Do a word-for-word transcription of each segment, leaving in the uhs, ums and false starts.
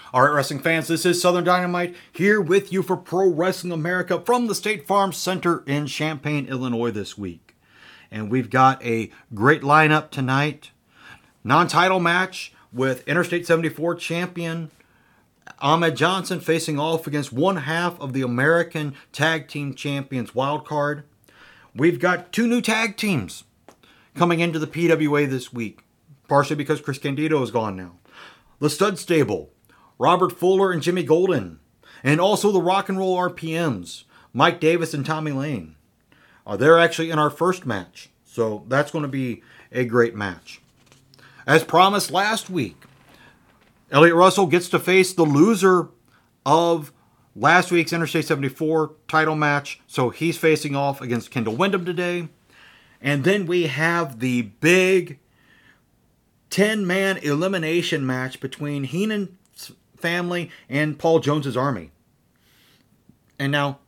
All right, wrestling fans, this is Southern Dynamite here with you for Pro Wrestling America from the State Farm Center in Champaign, Illinois this week. And we've got a great lineup tonight. Non-title match with Interstate seventy-four champion Ahmed Johnson facing off against one half of the American Tag Team Champions wildcard. We've got two new tag teams coming into the P W A this week, partially because Chris Candido is gone now. The Stud Stable, Robert Fuller and Jimmy Golden, and also the Rock and Roll R P Ms, Mike Davis and Tommy Lane. Uh, they're actually in our first match, so that's going to be a great match. As promised last week, Elliot Russell gets to face the loser of last week's Interstate seventy-four title match, so he's facing off against Kendall Windham today. And then we have the big ten-man elimination match between Heenan's family and Paul Jones's Army. And now,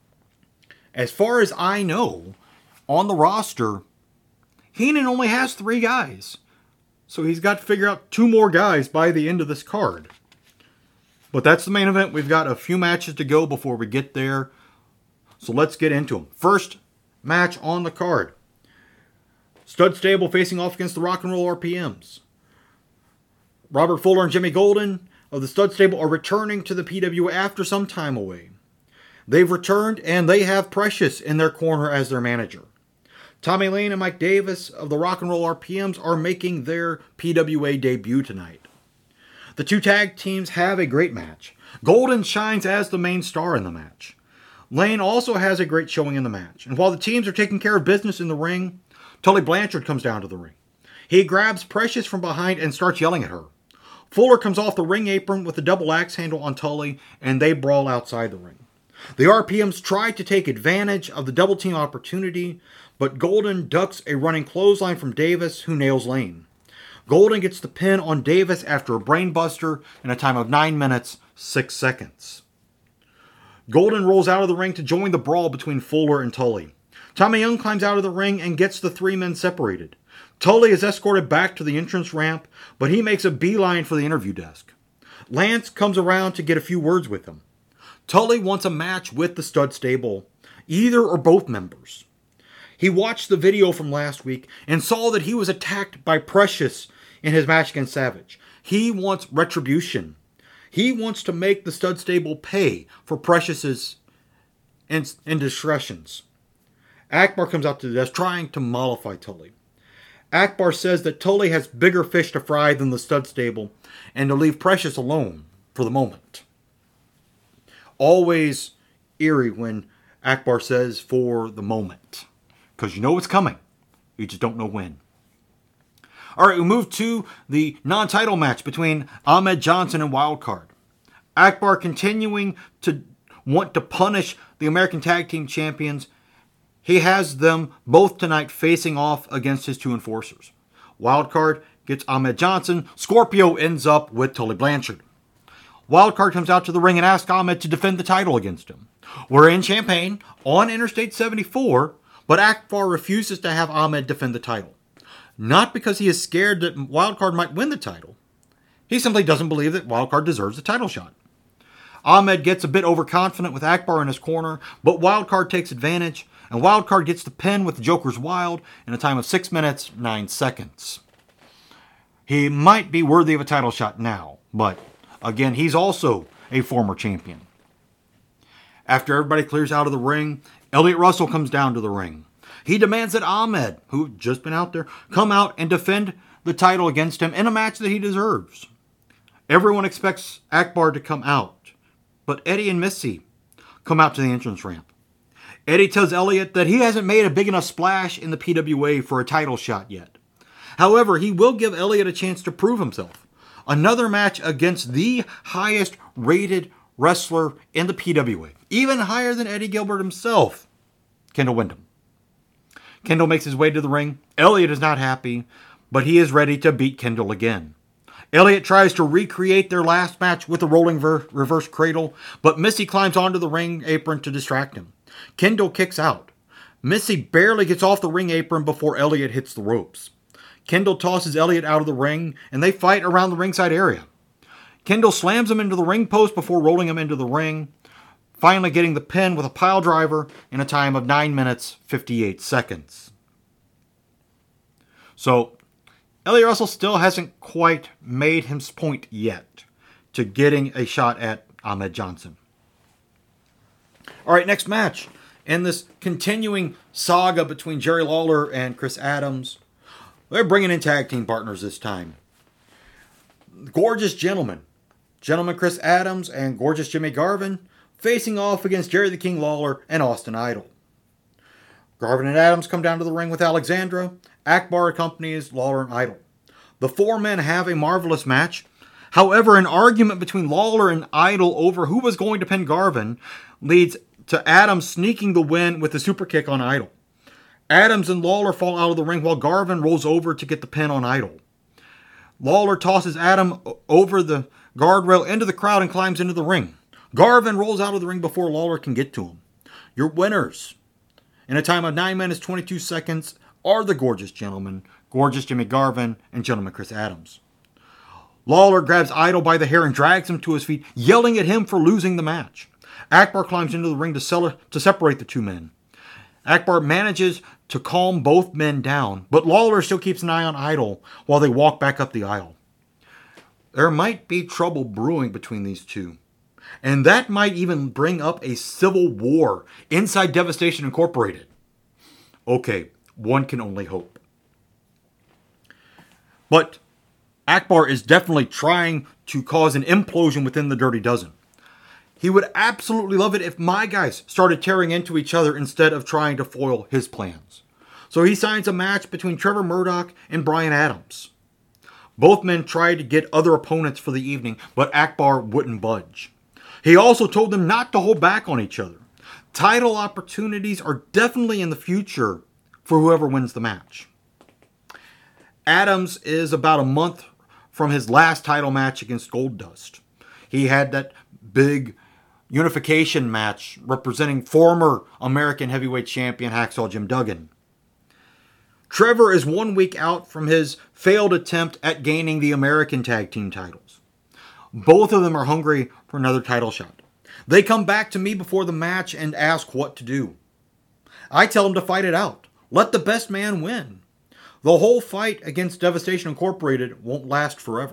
as far as I know, on the roster, Heenan only has three guys. So he's got to figure out two more guys by the end of this card. But that's the main event. We've got a few matches to go before we get there. So let's get into them. First match on the card. Stud Stable facing off against the Rock and Roll R P Ms. Robert Fuller and Jimmy Golden of the Stud Stable are returning to the P W A after some time away. They've returned and they have Precious in their corner as their manager. Tommy Lane and Mike Davis of the Rock and Roll R P Ms are making their P W A debut tonight. The two tag teams have a great match. Golden shines as the main star in the match. Lane also has a great showing in the match. And while the teams are taking care of business in the ring, Tully Blanchard comes down to the ring. He grabs Precious from behind and starts yelling at her. Fuller comes off the ring apron with a double axe handle on Tully, and they brawl outside the ring. The R P Ms try to take advantage of the double team opportunity, but Golden ducks a running clothesline from Davis, who nails Lane. Golden gets the pin on Davis after a brainbuster in a time of nine minutes, six seconds. Golden rolls out of the ring to join the brawl between Fuller and Tully. Tommy Young climbs out of the ring and gets the three men separated. Tully is escorted back to the entrance ramp, but he makes a beeline for the interview desk. Lance comes around to get a few words with him. Tully wants a match with the Stud Stable, either or both members. He watched the video from last week and saw that he was attacked by Precious in his match against Savage. He wants retribution. He wants to make the Stud Stable pay for Precious's indiscretions. Akbar comes out to the desk trying to mollify Tully. Akbar says that Tully has bigger fish to fry than the Stud Stable and to leave Precious alone for the moment. Always eerie when Akbar says for the moment. Because you know it's coming. You just don't know when. Alright, we move to the non-title match between Ahmed Johnson and Wildcard. Akbar continuing to want to punish the American Tag Team Champions. He has them both tonight facing off against his two enforcers. Wildcard gets Ahmed Johnson. Scorpio ends up with Tully Blanchard. Wildcard comes out to the ring and asks Ahmed to defend the title against him. We're in Champaign on Interstate seventy-four, but Akbar refuses to have Ahmed defend the title. Not because he is scared that Wildcard might win the title. He simply doesn't believe that Wildcard deserves a title shot. Ahmed gets a bit overconfident with Akbar in his corner, but Wildcard takes advantage, and Wildcard gets the pin with the Joker's Wild in a time of six minutes, nine seconds. He might be worthy of a title shot now, but again, he's also a former champion. After everybody clears out of the ring, Elliot Russell comes down to the ring. He demands that Ahmed, who's just been out there, come out and defend the title against him in a match that he deserves. Everyone expects Akbar to come out, but Eddie and Missy come out to the entrance ramp. Eddie tells Elliot that he hasn't made a big enough splash in the P W A for a title shot yet. However, he will give Elliot a chance to prove himself. Another match against the highest rated wrestler in the P W A. Even higher than Eddie Gilbert himself, Kendall Windham. Kendall makes his way to the ring. Elliot is not happy, but he is ready to beat Kendall again. Elliot tries to recreate their last match with a rolling ver- reverse cradle, but Missy climbs onto the ring apron to distract him. Kendall kicks out. Missy barely gets off the ring apron before Elliot hits the ropes. Kendall tosses Elliot out of the ring, and they fight around the ringside area. Kendall slams him into the ring post before rolling him into the ring, finally getting the pin with a pile driver in a time of nine minutes, fifty-eight seconds. So, Elliot Russell still hasn't quite made his point yet to getting a shot at Ahmed Johnson. All right, next match. In this continuing saga between Jerry Lawler and Chris Adams, they're bringing in tag team partners this time. Gorgeous Gentlemen. Gentleman Chris Adams and Gorgeous Jimmy Garvin facing off against Jerry the King Lawler and Austin Idol. Garvin and Adams come down to the ring with Alexandra. Akbar accompanies Lawler and Idol. The four men have a marvelous match. However, an argument between Lawler and Idol over who was going to pin Garvin leads to Adams sneaking the win with a super kick on Idol. Adams and Lawler fall out of the ring while Garvin rolls over to get the pin on Idol. Lawler tosses Adam over the guardrail into the crowd and climbs into the ring. Garvin rolls out of the ring before Lawler can get to him. Your winners, in a time of nine minutes, twenty-two seconds, are the Gorgeous Gentlemen, Gorgeous Jimmy Garvin, and Gentleman Chris Adams. Lawler grabs Idol by the hair and drags him to his feet, yelling at him for losing the match. Akbar climbs into the ring to, sell, to separate the two men. Akbar manages to calm both men down, but Lawler still keeps an eye on Idol while they walk back up the aisle. There might be trouble brewing between these two, and that might even bring up a civil war inside Devastation Incorporated. Okay, one can only hope. But Akbar is definitely trying to cause an implosion within the Dirty Dozen. He would absolutely love it if my guys started tearing into each other instead of trying to foil his plans. So he signs a match between Trevor Murdoch and Brian Adams. Both men tried to get other opponents for the evening, but Akbar wouldn't budge. He also told them not to hold back on each other. Title opportunities are definitely in the future for whoever wins the match. Adams is about a month from his last title match against Goldust. He had that big unification match representing former American heavyweight champion Hacksaw Jim Duggan. Trevor is one week out from his failed attempt at gaining the American tag team titles. Both of them are hungry for another title shot. They come back to me before the match and ask what to do. I tell them to fight it out. Let the best man win. The whole fight against Devastation Incorporated won't last forever.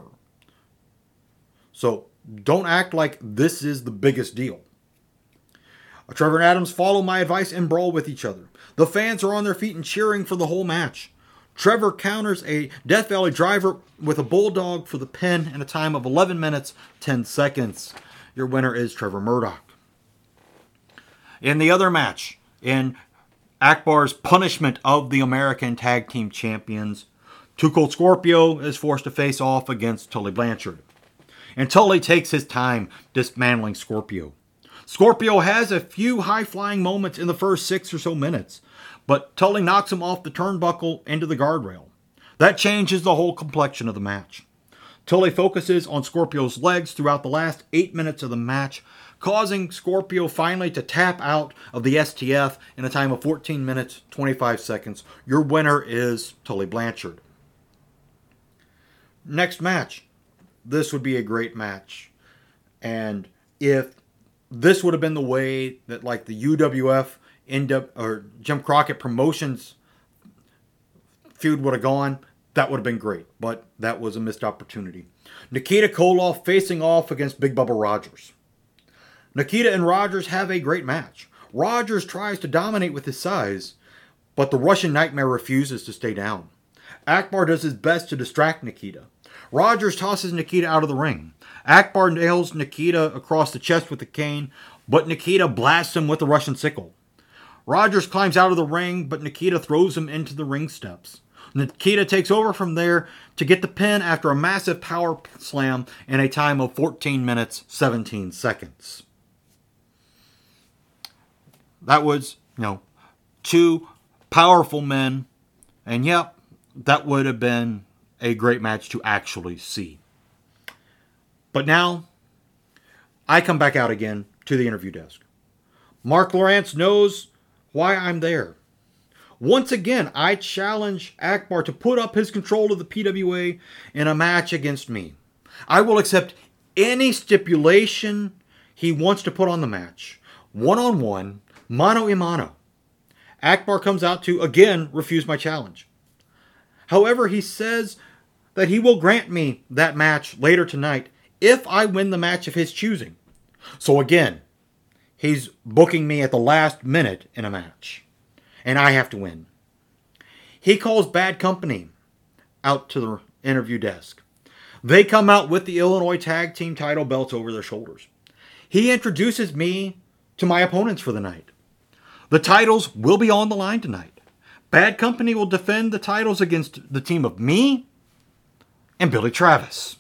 So don't act like this is the biggest deal. Trevor and Adams follow my advice and brawl with each other. The fans are on their feet and cheering for the whole match. Trevor counters a Death Valley driver with a bulldog for the pin in a time of eleven minutes, ten seconds. Your winner is Trevor Murdoch. In the other match, in Akbar's punishment of the American Tag Team Champions, Too Cold Scorpio is forced to face off against Tully Blanchard. And Tully takes his time dismantling Scorpio. Scorpio has a few high-flying moments in the first six or so minutes, but Tully knocks him off the turnbuckle into the guardrail. That changes the whole complexion of the match. Tully focuses on Scorpio's legs throughout the last eight minutes of the match, causing Scorpio finally to tap out of the S T F in a time of fourteen minutes, twenty-five seconds. Your winner is Tully Blanchard. Next match. This would be a great match. And if this would have been the way that like the U W F or Jim Crockett Promotions feud would have gone, that would have been great. But that was a missed opportunity. Nikita Koloff facing off against Big Bubba Rogers. Nikita and Rogers have a great match. Rogers tries to dominate with his size, but the Russian Nightmare refuses to stay down. Akbar does his best to distract Nikita. Rogers tosses Nikita out of the ring. Akbar nails Nikita across the chest with a cane, but Nikita blasts him with the Russian sickle. Rogers climbs out of the ring, but Nikita throws him into the ring steps. Nikita takes over from there to get the pin after a massive power slam in a time of fourteen minutes, seventeen seconds. That was, you know, two powerful men, and yep, that would have been a great match to actually see. But now, I come back out again to the interview desk. Mark Lawrence knows why I'm there. Once again, I challenge Akbar to put up his control of the P W A in a match against me. I will accept any stipulation he wants to put on the match. One-on-one, mano a mano. Akbar comes out to, again, refuse my challenge. However, he says that he will grant me that match later tonight if I win the match of his choosing. So again, he's booking me at the last minute in a match. And I have to win. He calls Bad Company out to the interview desk. They come out with the Illinois Tag Team title belts over their shoulders. He introduces me to my opponents for the night. The titles will be on the line tonight. Bad Company will defend the titles against the team of me and Billy Travis.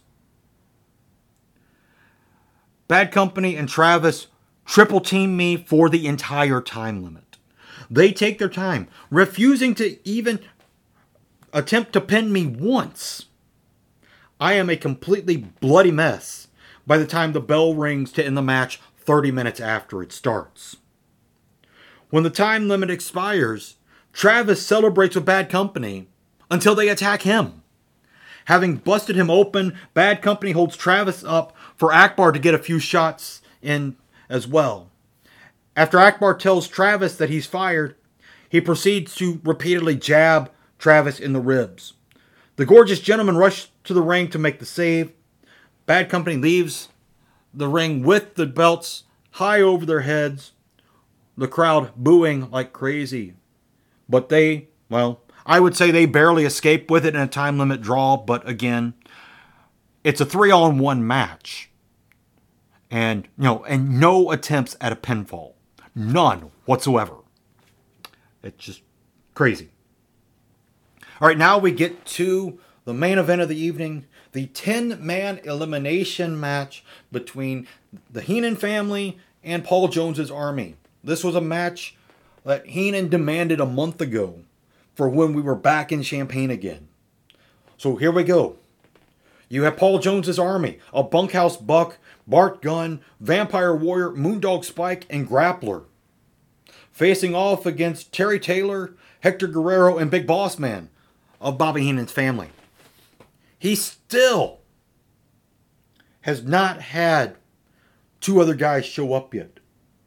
Bad Company and Travis triple team me for the entire time limit. They take their time, refusing to even attempt to pin me once. I am a completely bloody mess by the time the bell rings to end the match thirty minutes after it starts. When the time limit expires, Travis celebrates with Bad Company until they attack him. Having busted him open, Bad Company holds Travis up for Akbar to get a few shots in as well. After Akbar tells Travis that he's fired, he proceeds to repeatedly jab Travis in the ribs. The gorgeous gentleman rushed to the ring to make the save. Bad Company leaves the ring with the belts high over their heads. The crowd booing like crazy. But they, well, I would say they barely escape with it in a time limit draw. But again, it's a three-on-one match. And, you know, and no attempts at a pinfall. None whatsoever. It's just crazy. All right, now we get to the main event of the evening. The ten-man elimination match between the Heenan family and Paul Jones's Army. This was a match that Heenan demanded a month ago for when we were back in Champaign again. So here we go. You have Paul Jones's Army, a Bunkhouse Buck, Bart Gunn, Vampire Warrior, Moondog Spike, and Grappler, facing off against Terry Taylor, Hector Guerrero, and Big Boss Man of Bobby Heenan's family. He still has not had two other guys show up yet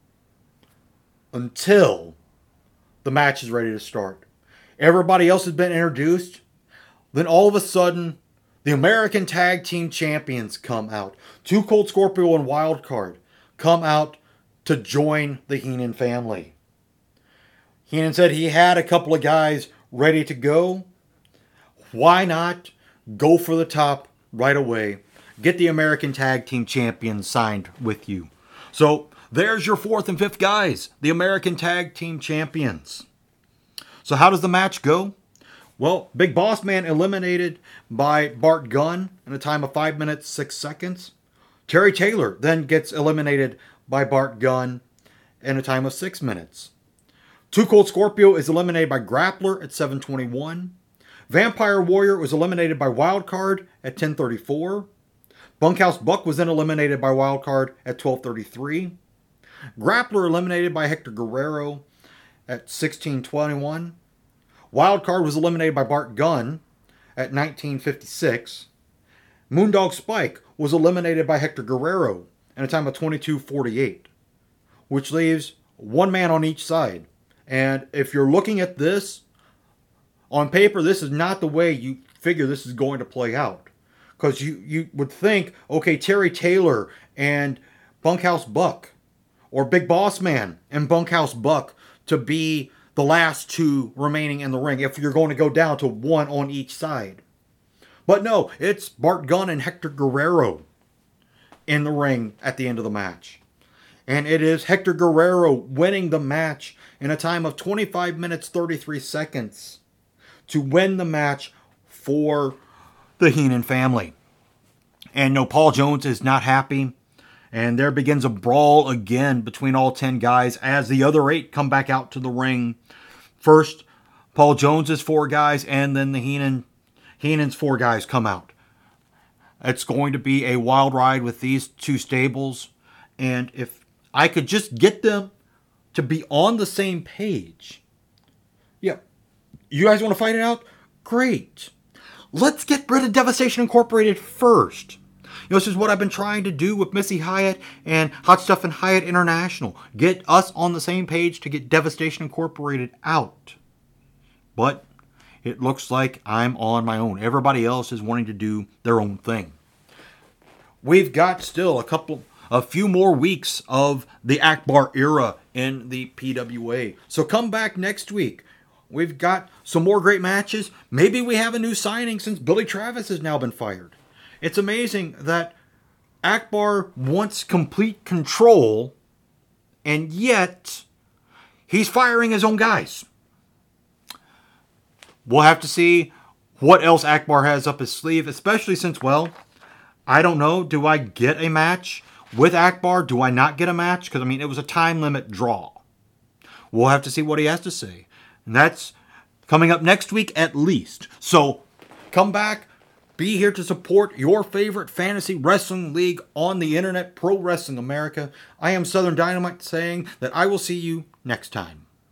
until the match is ready to start. Everybody else has been introduced. Then all of a sudden, the American Tag Team Champions come out. Two Cold Scorpio and Wildcard come out to join the Heenan family. Heenan said he had a couple of guys ready to go. Why not go for the top right away? Get the American Tag Team Champions signed with you. So there's your fourth and fifth guys, the American Tag Team Champions. So how does the match go? Well, Big Boss Man eliminated by Bart Gunn in a time of five minutes, six seconds. Terry Taylor then gets eliminated by Bart Gunn in a time of six minutes. Two Cold Scorpio is eliminated by Grappler at seven twenty-one. Vampire Warrior was eliminated by Wildcard at ten thirty-four. Bunkhouse Buck was then eliminated by Wildcard at twelve thirty-three. Grappler eliminated by Hector Guerrero at sixteen twenty-one. Wildcard was eliminated by Bart Gunn at nineteen fifty-six. Moondog Spike was eliminated by Hector Guerrero in a time of twenty-two forty-eight, which leaves one man on each side. And if you're looking at this, on paper, this is not the way you figure this is going to play out. Because you, you would think, okay, Terry Taylor and Bunkhouse Buck, or Big Boss Man and Bunkhouse Buck to be the last two remaining in the ring if you're going to go down to one on each side. But no, it's Bart Gunn and Hector Guerrero in the ring at the end of the match. And it is Hector Guerrero winning the match in a time of twenty-five minutes, thirty-three seconds to win the match for the Heenan family. And no, Paul Jones is not happy. And there begins a brawl again between all ten guys as the other eight come back out to the ring. First, Paul Jones's four guys, and then the Heenan, Heenan's four guys come out. It's going to be a wild ride with these two stables. And if I could just get them to be on the same page. Yeah, you guys want to fight it out? Great. Let's get rid of Devastation Incorporated first. know, this is what I've been trying to do with Missy Hyatt and Hot Stuff and Hyatt International. Get us on the same page to get Devastation Incorporated out. But it looks like I'm on my own. Everybody else is wanting to do their own thing. We've got still a couple, a few more weeks of the Akbar era in the P W A. So come back next week. We've got some more great matches. Maybe we have a new signing since Billy Travis has now been fired. It's amazing that Akbar wants complete control, and yet he's firing his own guys. We'll have to see what else Akbar has up his sleeve, especially since, well, I don't know, do I get a match with Akbar? Do I not get a match? Because, I mean, it was a time limit draw. We'll have to see what he has to say. And that's coming up next week at least. So come back. Be here to support your favorite fantasy wrestling league on the internet, Pro Wrestling America. I am Southern Dynamite saying that I will see you next time.